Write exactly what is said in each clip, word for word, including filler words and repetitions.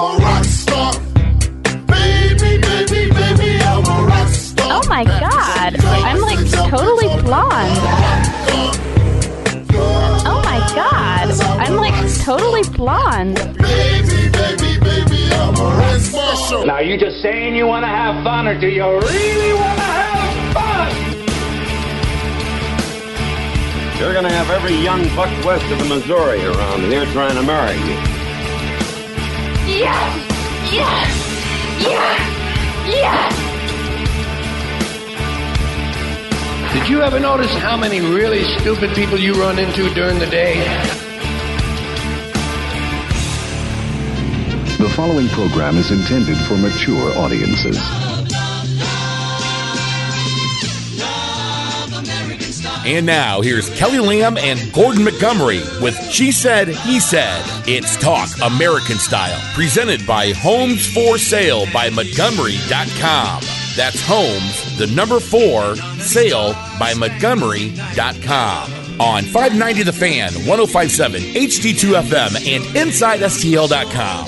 a rock star. Baby, baby, baby, I'm a rock star. Oh my God, I'm like totally blonde. Oh my God, I'm like totally blonde. Baby, baby, baby, I'm a rock star. Now, are you just saying you want to have fun, or do you really want to have fun? You're going to have every young buck west of the Missouri around here trying to marry you. Yes! Yes! Yes! Yes! Did you ever notice how many really stupid people you run into during the day? The following program is intended for mature audiences. And now, here's Kelly Lamb and Gordon Montgomery with She Said, He Said. It's Talk American Style, presented by Homes for Sale by Montgomery dot com. That's Homes, the number four, sale by Montgomery dot com. On five ninety The Fan, one oh five point seven H D two F M, and inside S T L dot com.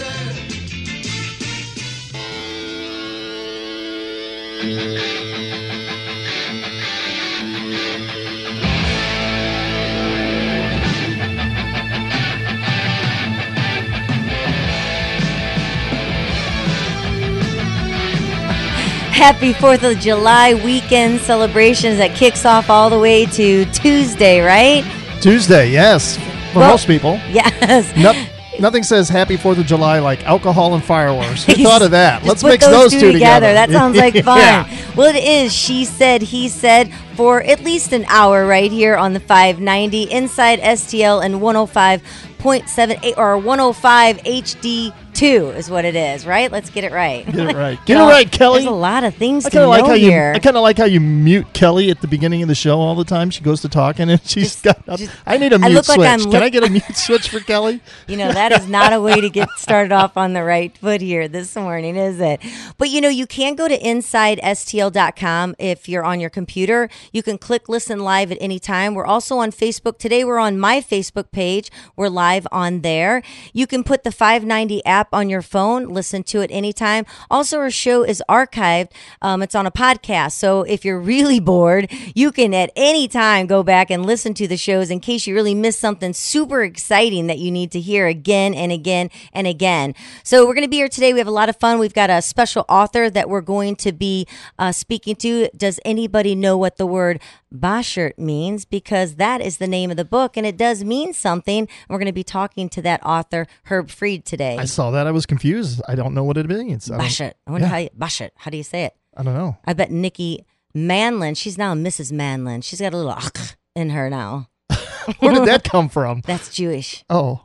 Happy fourth of July weekend celebrations that kicks off all the way to Tuesday, right? Tuesday, yes. For Well, most people. Yes. No, nothing says Happy fourth of July like alcohol and fireworks. Who thought of that? Just Let's put mix those, two together. That sounds like fun. Yeah. Well, it is She Said, He Said for at least an hour right here on the five ninety inside S T L and one oh five point seven or one oh five H D two is what it is, right? Let's get it right. Get it right. Get it right, Kelly. There's a lot of things I to kinda know like how here. You, I kind of like how you mute Kelly at the beginning of the show all the time. She goes to talking and she's Just- got. just- I need a I mute look like switch. I'm Can look- I get a mute switch for Kelly? You know, that is not a way to get started off on the right foot here this morning, is it? But, you know, you can go to inside S T L dot com if you're on your computer. You can click listen live at any time. We're also on Facebook. Today, we're on my Facebook page. We're live on there. You can put the five ninety app on your phone, listen to it anytime. Also, our show is archived. Um, it's on a podcast. So if you're really bored, you can at any time go back and listen to the shows in case you really missed something super exciting that you need to hear again and again and again. So we're going to be here today. We have a lot of fun. We've got a special author that we're going to be uh, speaking to. Does anybody know what the word Boshert means? Because that is the name of the book, and it does mean something. We're going to be talking to that author, Herb Fried, today. I saw that. I was confused. I don't know what it means. I don't- Boshert. I wonder Yeah. how you, Boshert. How do you say it? I don't know. I bet Nikki Manlin, she's now Missus Manlin. She's got a little ach in her now. Where did that come from? That's Jewish. Oh.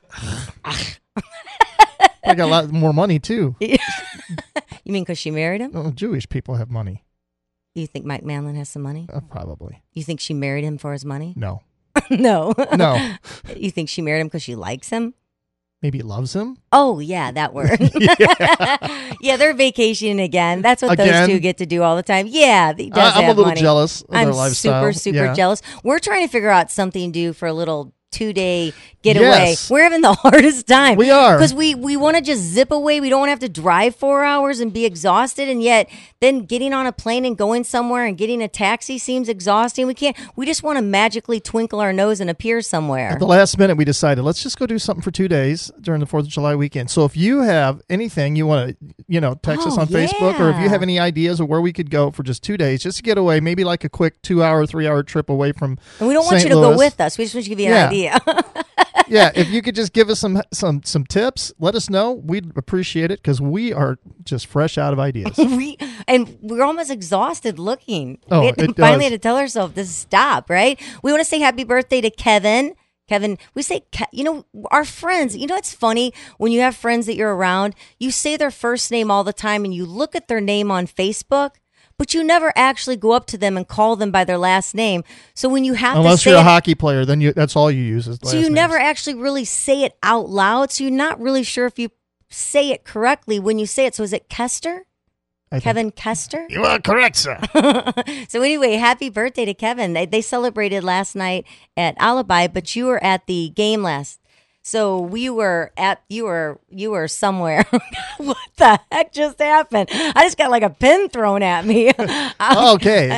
I got a lot more money, too. You mean because she married him? Oh, Jewish people have money. You think Mike Manlin has some money? Uh, probably. You think she married him for his money? No. No. No. You think she married him because she likes him? Maybe he loves him? Oh, yeah, that word. Yeah. Yeah, they're vacationing again. That's what Again? those two get to do all the time. Yeah, he does I- I'm a have little money. jealous of their I'm lifestyle. super, super Yeah. jealous. We're trying to figure out something to do for a little two-day getaway. Yes. We're having the hardest time. We are. Because we, we want to just zip away. We don't want to have to drive four hours and be exhausted. And yet then getting on a plane and going somewhere and getting a taxi seems exhausting. We can't. We just want to magically twinkle our nose and appear somewhere. At the last minute, we decided, let's just go do something for two days during the fourth of July weekend. So if you have anything you want to, you know, text us Oh, on Facebook, or if you yeah. have any ideas of where we could go for just two days, just to get away, maybe like a quick two-hour, three-hour trip away from And we don't want Saint you to Louis. go with us. We just want you to give you Yeah. an idea. Yeah, if you could just give us some some some tips, let us know. We'd appreciate it because we are just fresh out of ideas. we and we're almost exhausted looking. Oh, we had, it finally does. had to tell ourselves to stop, right? We want to say happy birthday to Kevin. Kevin, we say, Ke- you know, our friends, you know, it's funny when you have friends that you're around, you say their first name all the time and you look at their name on Facebook, but you never actually go up to them and call them by their last name. So when you have to Unless say you're a it, hockey player, then you, that's all you use is so last you names. never actually really say it out loud. So you're not really sure if you say it correctly when you say it. So is it Kester? I think- Kevin Kester? You are correct, sir. So anyway, happy birthday to Kevin. They, they celebrated last night at Alibi, but you were at the game last So we were at you were you were somewhere. What the heck just happened? I just got like a pin thrown at me. Okay.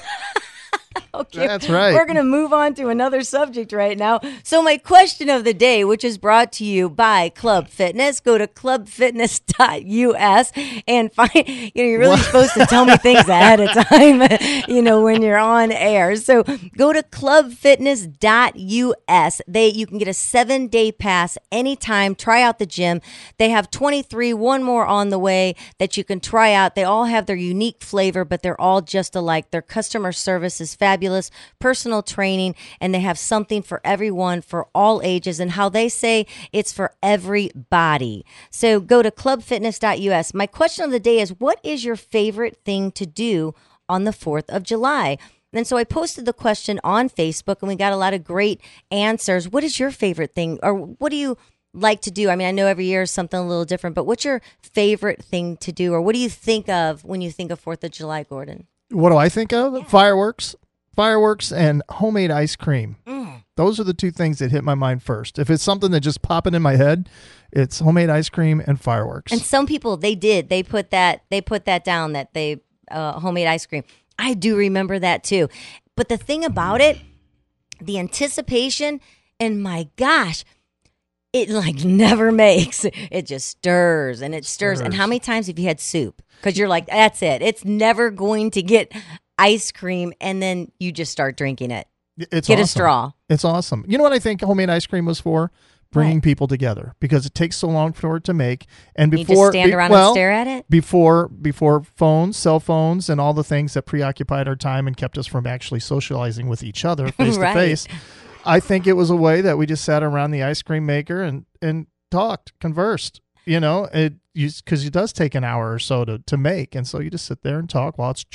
Okay, That's right. We're going to move on to another subject right now. So my question of the day, which is brought to you by Club Fitness, go to club fitness dot U S and find, you know, you're really What? supposed to tell me things ahead of time, you know, when you're on air. So go to club fitness dot U S. They, you can get a seven day pass anytime. Try out the gym. They have twenty-three, one more on the way that you can try out. They all have their unique flavor, but they're all just alike. Their customer service is fabulous, personal training, and they have something for everyone for all ages. And how they say it's for everybody. So go to club fitness dot U S. My question of the day is, what is your favorite thing to do on the fourth of July? And so I posted the question on Facebook, and we got a lot of great answers. What is your favorite thing, or what do you like to do? I mean, I know every year is something a little different, but what's your favorite thing to do, or what do you think of when you think of fourth of July, Gordon? What do I think of? Yeah. Fireworks. Fireworks and homemade ice cream. Mm. Those are the two things that hit my mind first. If it's something that just popping in my head, it's homemade ice cream and fireworks. And some people, they did. They put that. They put that down. That they uh, homemade ice cream. I do remember that too. But the thing about it, the anticipation, and my gosh, it like never makes. It just stirs and it stirs. Stirs. And how many times have you had soup? Because you're like, that's it. It's never going to get ice cream, and then you just start drinking it. It's Get awesome. a straw. It's awesome. You know what I think homemade ice cream was for? Bringing What? people together, because it takes so long for it to make. And You before just stand be- around well, and stare at it? Before before phones, cell phones, and all the things that preoccupied our time and kept us from actually socializing with each other face Right. to face. I think it was a way that we just sat around the ice cream maker and and talked, conversed. You know, it because it does take an hour or so to, to make, and so you just sit there and talk while it's.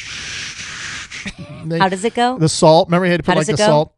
They, How does it go? The salt. Remember, you had to How put like does the it go?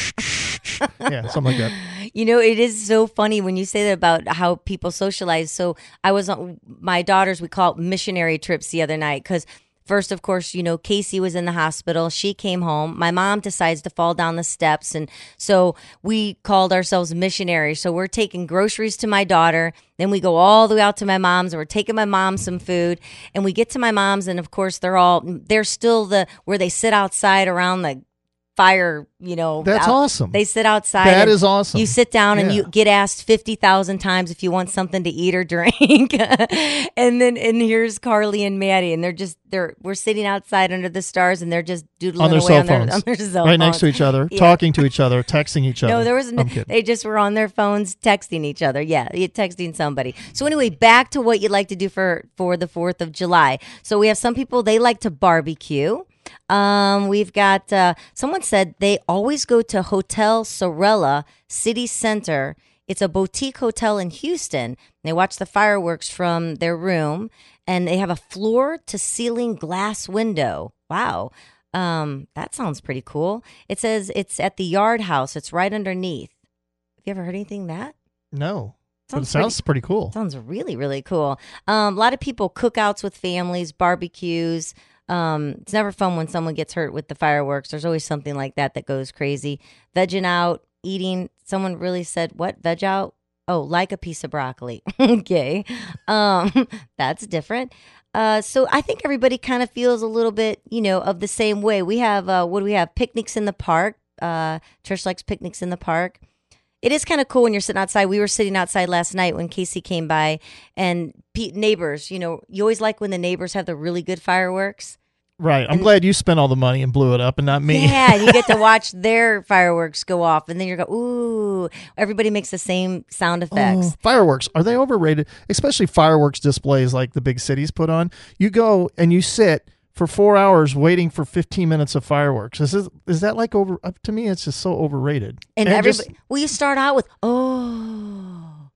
salt. Yeah, something like that. You know, it is so funny when you say that about how people socialize. So I was on my daughters, we call it missionary trips the other night, because first, of course, you know, Casey was in the hospital. She came home. My mom decides to fall down the steps. And so we called ourselves missionaries. So we're taking groceries to my daughter. Then we go all the way out to my mom's, and we're taking my mom some food. And we get to my mom's, and of course, they're all, they're still the, where they sit outside around the fire, you know. That's out- awesome. They sit outside. That and is awesome. You sit down and Yeah. you get asked fifty thousand times if you want something to eat or drink. And then, and here's Carly and Maddie, and they're just, they're, we're sitting outside under the stars, and they're just doodling On their away cell on their, phones. on their cell Right phones. next to each other, Yeah. talking to each other, texting each other. No, there was no, I'm kidding. they just were on their phones texting each other. Yeah, you're texting somebody. So anyway, back to what you like to do for for the fourth of July. So we have some people, they like to barbecue. Um, we've got uh, someone said they always go to Hotel Sorella City Center. It's a boutique hotel in Houston. They watch the fireworks from their room, and they have a floor to ceiling glass window. Wow. Um, that sounds pretty cool. It says it's at the Yard House. It's right underneath. Have you ever heard anything that? No. But it Sounds sounds pretty cool. Sounds really, really cool. Um, a lot of people cookouts with families, barbecues. Um, it's never fun when someone gets hurt with the fireworks. There's always something like that that goes crazy. Vegging out, eating. Someone really said, what? Veg out? Oh, like a piece of broccoli. Okay. Um, that's different. Uh, so I think everybody kind of feels a little bit, you know, of the same way. We have, uh, what do we have? Picnics in the park. Uh, Trish likes picnics in the park. It is kind of cool when you're sitting outside. We were sitting outside last night when Casey came by, and pe- neighbors, you know, you always like when the neighbors have the really good fireworks. Right. I'm And- glad you spent all the money and blew it up and not me. Yeah, and you get to watch their fireworks go off, and then you're go, ooh, everybody makes the same sound effects. Oh, fireworks. Are they overrated? Especially fireworks displays like the big cities put on. You go and you sit for four hours waiting for fifteen minutes of fireworks. Is this, is that like over? Uh, to me, it's just so overrated. And, just- everybody, well, you start out with, oh,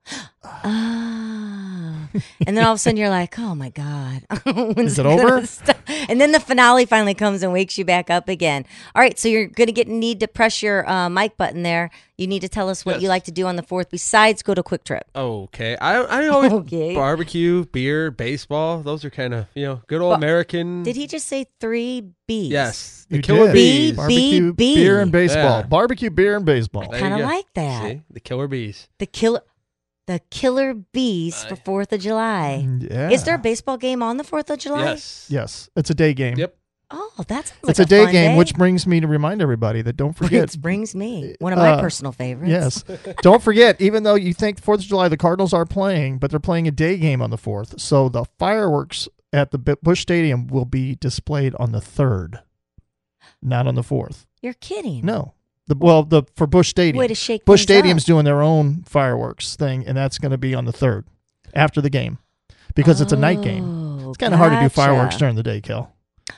ah. And then all of a sudden you're like, oh my God. When's Is it gonna over? stop? And then the finale finally comes and wakes you back up again. All right, so you're going to get need to press your uh, mic button there. You need to tell us what Yes. you like to do on the fourth besides go to Quick Trip. Okay. I I always Okay. barbecue, beer, baseball. Those are kind of, you know, good old Ba- American. Did he just say three B's? Yes. The You Killer did. Bees. B- Barbecue, B. beer, and baseball. Yeah. Barbecue, beer, and baseball. There Kinda you go. like that. See? The Killer Bees. The killer. The Killer Bees for fourth of July. Yeah. Is there a baseball game on the fourth of July? Yes. Yes. It's a day game. Yep. Oh, that's like It's a day fun game, day. which brings me to remind everybody that don't forget. Which brings me one of my Uh, personal favorites. Yes. Don't forget, even though you think fourth of July, the Cardinals are playing, but they're playing a day game on the fourth. So the fireworks at the B- Busch Stadium will be displayed on the third, not on the fourth. You're kidding. No. The Well, the for Busch Stadium. Way to shake Busch things Stadium's up. doing their own fireworks thing, and that's going to be on the third after the game because it's a night game. Oh, It's kind of hard to do gotcha. fireworks during the day, Kel.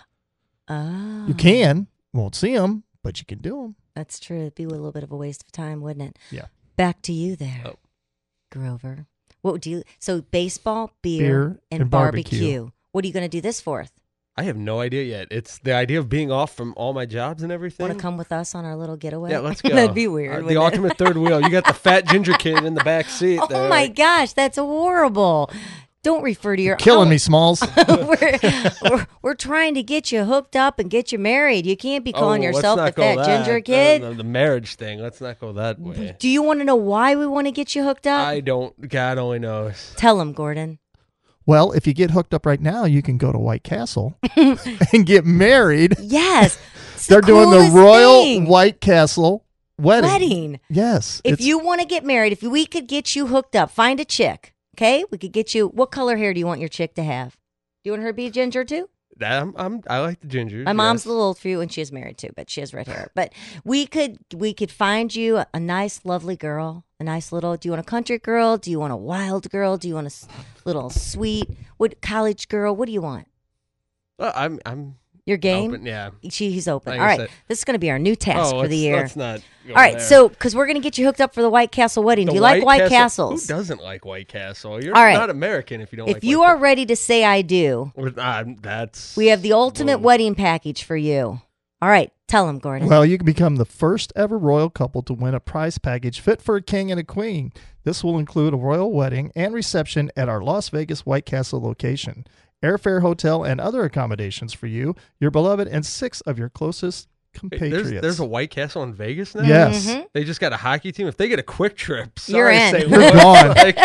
Oh. You can. Won't see them, but you can do them. That's true. It'd be a little bit of a waste of time, wouldn't it? Yeah. Back to you there, Oh. Grover. What do you? So baseball, beer, Beer, and, and barbecue. barbecue. What are you going to do this fourth? I have no idea yet. It's the idea of being off from all my jobs and everything. Want to come with us on our little getaway? Yeah, let's go. That'd be weird. Uh, the wouldn't it? ultimate third wheel. You got the fat ginger kid in the back seat. Oh there. my gosh, that's horrible. Don't refer to your Killing oh, me, Smalls. we're, we're, we're trying to get you hooked up and get you married. You can't be calling Oh, let's yourself not the go fat that. ginger Uh, kid. The, the marriage thing. Let's not go that way. Do you want to know why we want to get you hooked up? I don't. God only knows. Tell him, Gordon. Well, if you get hooked up right now, you can go to White Castle and get married. Yes. It's They're doing the coolest Royal thing. White Castle wedding. Wedding. Yes. If it's- you want to get married, if we could get you hooked up, find a chick, okay? We could get you. What color hair do you want your chick to have? Do you want her to be ginger too? That, I'm, I'm. I like the ginger. My mom's yes. a little old for you, and she is married too, but she has red hair. But we could we could find you a, a nice, lovely girl, a nice little. Do you want a country girl? Do you want a wild girl? Do you want a s- little sweet what college girl? What do you want? Uh, I'm. I'm. Your game? Open, yeah. She, he's open. Like All I right, said- this is going to be our new task oh, for the let's- year. Let's not. Go All right, there. so because we're going to get you hooked up for the White Castle wedding. The Do you like White Castle- Castles? Who doesn't like White Castle? You're All right. not American if you don't. If like you White are ready to say I do, Castle. Uh, that's. we have the ultimate Boom. wedding package for you. All right, tell him, Gordon. Well, you can become the first ever royal couple to win a prize package fit for a king and a queen. This will include a royal wedding and reception at our Las Vegas White Castle location, airfare, hotel, and other accommodations for you, your beloved, and six of your closest Wait, compatriots. There's, there's a White Castle in Vegas now. Yes. Mhm. They just got a hockey team. If they get a quick trip, You're sorry to in. say, You're look, gone. like,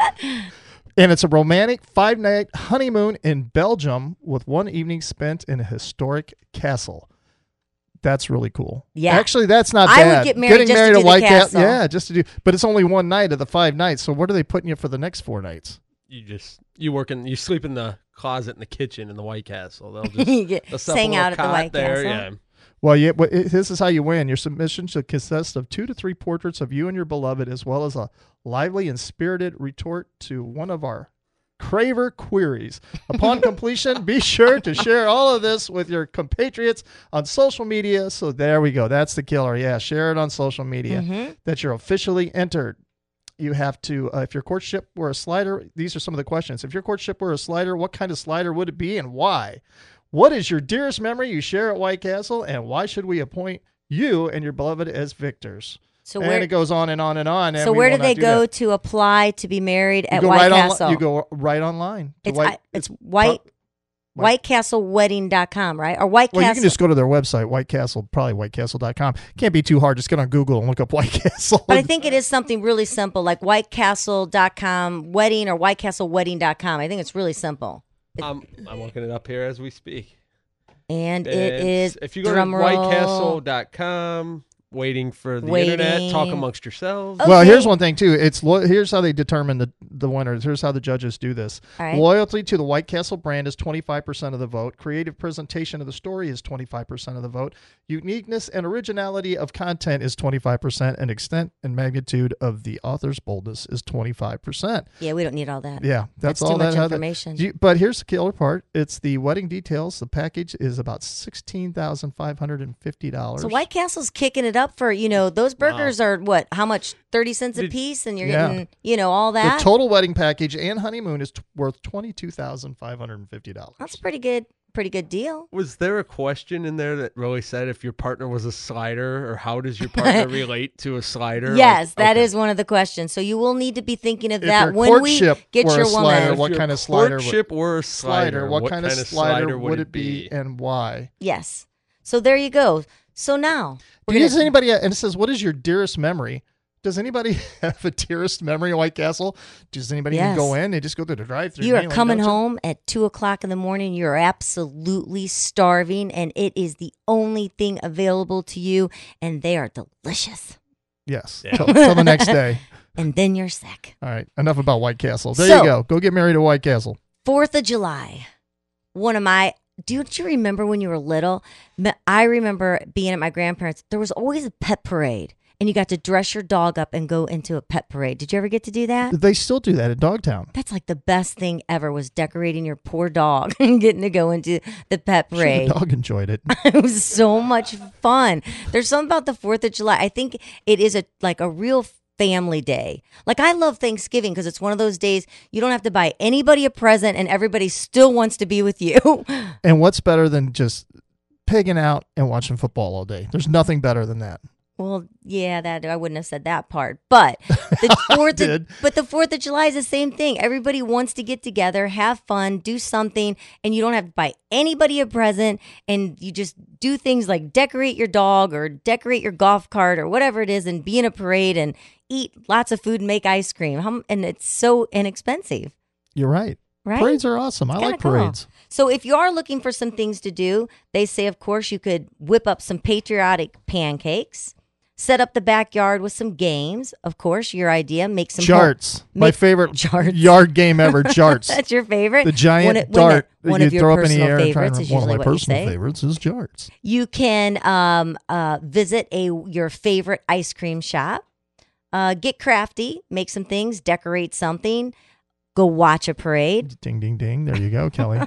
And it's a romantic five-night honeymoon in Belgium with one evening spent in a historic castle. That's really cool. Yeah. Actually, that's not I would bad. get married Getting just to married do at the White Ca- castle. yeah, just to do. But it's only one night of the five nights. So what are they putting you for the next four nights? you just you work in you sleep in the closet in the kitchen in the White Castle. They'll just You get- they'll set up a hang little out at the cot White there. Castle. Yeah. Well, yeah, but it, this is how you win. Your submission should consist of two to three portraits of you and your beloved, as well as a lively and spirited retort to one of our Craver queries. Upon completion, be sure to share all of this with your compatriots on social media. So there we go. That's the killer. Yeah, share it on social media Mm-hmm. that you're officially entered. You have to, uh, if your courtship were a slider, these are some of the questions. If your courtship were a slider, what kind of slider would it be and why? What is your dearest memory you share at White Castle, and why should we appoint you and your beloved as victors? So and where? it goes on and on and on. And So we where will do they not do go that. to apply to be married You at go White right Castle? On, you go right online. to It's White, I, it's white White- white castle wedding dot com, right? Or White well, Castle. you can just go to their website, White Castle, probably white castle dot com. Can't be too hard. Just get on Google and look up White Castle. But I think it is something really simple, like white castle dot com wedding or white castle wedding dot com. I think it's really simple. I'm I'm looking it up here as we speak. And it It's- is if you go drum to roll. white castle dot com, waiting for the Waiting. internet, talk amongst yourselves. Oh. Well, Okay. here's one thing too. It's lo- here's how they determine the the winners. Here's how the judges do this. All right. Loyalty to the White Castle brand is twenty-five percent of the vote. Creative presentation of the story is twenty-five percent of the vote. Uniqueness and originality of content is twenty-five percent, and extent and magnitude of the author's boldness is twenty-five percent. Yeah, we don't need all that. Yeah, that's, That's all too much that how that- information. you- but here's the killer part. It's the wedding details. The package is about sixteen thousand five hundred and fifty dollars. So White Castle's kicking it up for, you know, those burgers are what, how much? thirty cents a Did- piece, and you're Yeah. getting, you know, all The that. total wedding package and honeymoon is t- worth twenty-two thousand five hundred and fifty dollars. That's a pretty good, pretty good deal. Was there a question in there that really said if your partner was a slider, or how does your partner relate to a slider? Yes, Like, that okay. is one of the questions. So you will need to be thinking of If that your when we courtship get were your a slider, woman. what If your kind of slider would- courtship or a slider? Slider. What, kind, of slider, would it be, and why? Yes. So there you go. So now we're Do you gonna- does anybody and it says, what is your dearest memory? Does anybody have a dearest memory of White Castle? Does anybody Yes. even go in? They just go through the drive-through. You are mainly, coming don't you? home at two o'clock in the morning. You're absolutely starving, and it is the only thing available to you, and they are delicious. Yes. Till, till the next day. And then you're sick. All right. Enough about White Castle. There So- you go. Go get married at White Castle. Fourth of July. One of my. Don't you remember when you were little? Me- I remember being at my grandparents'. There was always a pet parade, and you got to dress your dog up and go into a pet parade. Did you ever get to do that? They still do that at Dogtown. That's like the best thing ever, was decorating your poor dog and getting to go into the pet Sure, parade. the dog enjoyed it. It was so much fun. There's something about the fourth of July. I think it is a like a real family day. Like, I love Thanksgiving because it's one of those days you don't have to buy anybody a present and everybody still wants to be with you. And what's better than just pigging out and watching football all day? There's nothing better than that. Well, yeah, that I wouldn't have said that part, but the fourth, did. of, but the Fourth of July is the same thing. Everybody wants to get together, have fun, do something, and you don't have to buy anybody a present, and you just do things like decorate your dog or decorate your golf cart or whatever it is, and be in a parade and eat lots of food and make ice cream. How, and it's so inexpensive. You're right. Right? Parades are awesome. I Kinda like cool. parades. So if you are looking for some things to do, they say, of course, you could whip up some patriotic pancakes, set up the backyard with some games. Of course, your idea. Make some Jarts. home- My make- favorite Jarts. yard game ever, Jarts. That's your favorite? The giant One of- dart one, that one you of your throw up in the personal air. and try favorites and- is one of usually my what you personal say. favorites is Jarts. You can um, uh, visit a your favorite ice cream shop. Uh, get crafty. Make some things. Decorate something. Go watch a parade. Ding, ding, ding. There you go, Kelly.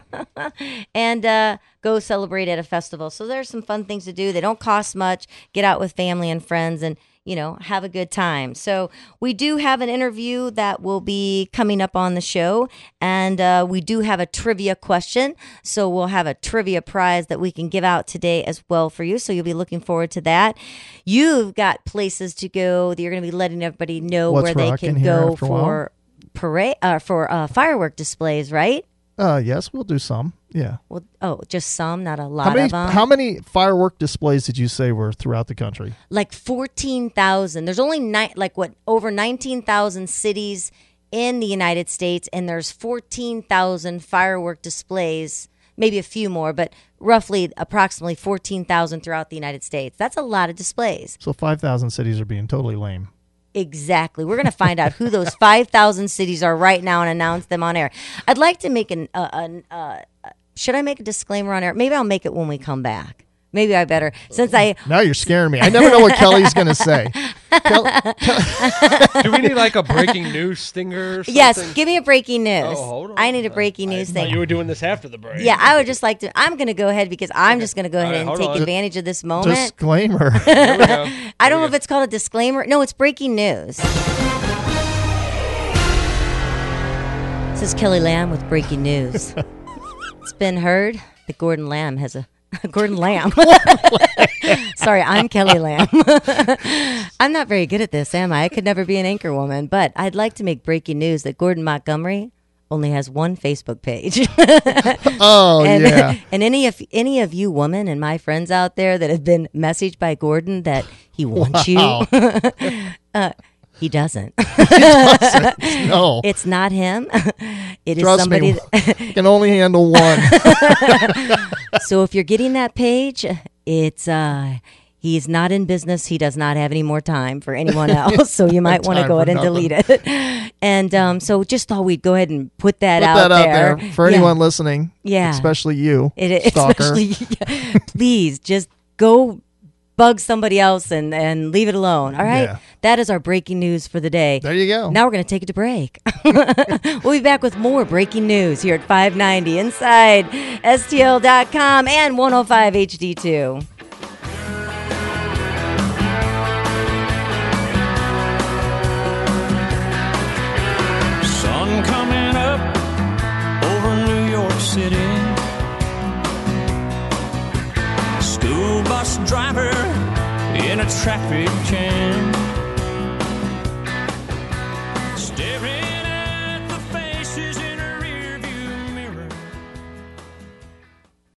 and uh, go celebrate at a festival. So there's some fun things to do. They don't cost much. Get out with family and friends and, you know, have a good time. So we do have an interview that will be coming up on the show. And uh, we do have a trivia question. So we'll have a trivia prize that we can give out today as well for you. So you'll be looking forward to that. You've got places to go that you're going to be letting everybody know What's where they rocking can here go after a while? for parade, uh, for uh, firework displays, right? Uh, yes, we'll do some. Yeah. Well, oh, just some, not a lot How many, of them. how many firework displays did you say were throughout the country? Like fourteen thousand. There's only ni- like what over nineteen thousand cities in the United States, and there's fourteen thousand firework displays, maybe a few more, but roughly approximately fourteen thousand throughout the United States. That's a lot of displays. So five thousand cities are being totally lame. Exactly. We're going to find out who those five thousand cities are right now and announce them on air. I'd like to make an, uh, an uh, should I make a disclaimer on air? Maybe I'll make it when we come back. Maybe I better, since I. Now you're scaring me. I never know what Kelly's going to say. Kel- Do we need like a breaking news stinger or something? Yes, give me a breaking news. Oh, hold on. I need a breaking I news thought thing. you were doing this after the break. Yeah, I would just like to. I'm going to go ahead because I'm just going to go ahead All right, and hold take on. advantage of this moment. Disclaimer. Here we go. I don't know if it's called a disclaimer. No, it's breaking news. This is Kelly Lamb with breaking news. It's been heard that Gordon Lamb has a Gordon Lamb. Sorry, I'm Kelly Lamb. I'm not very good at this, am I? I could never be an anchor woman, but I'd like to make breaking news that Gordon Montgomery only has one Facebook page. Oh, and, yeah. and any of any of you women and my friends out there that have been messaged by Gordon that he wants Wow. you, uh, he doesn't. No. It's not him. It is Trust somebody. me. that- I can only handle one. so if you're getting that page, it's uh, he's not in business. He does not have any more time for anyone else. So you might want to Time go for ahead and nothing. delete it. And um, so just thought we'd go ahead and put that Put out that out there. there for Yeah. anyone listening. Yeah. Especially you, It is, stalker. especially, please just go bug somebody else and, and leave it alone. All right. Yeah. That is our breaking news for the day. There you go. Now we're going to take it to break. We'll be back with more breaking news here at five ninety inside S T L dot com and one oh five H D two. Sun coming up over New York City. School bus driver in a traffic jam.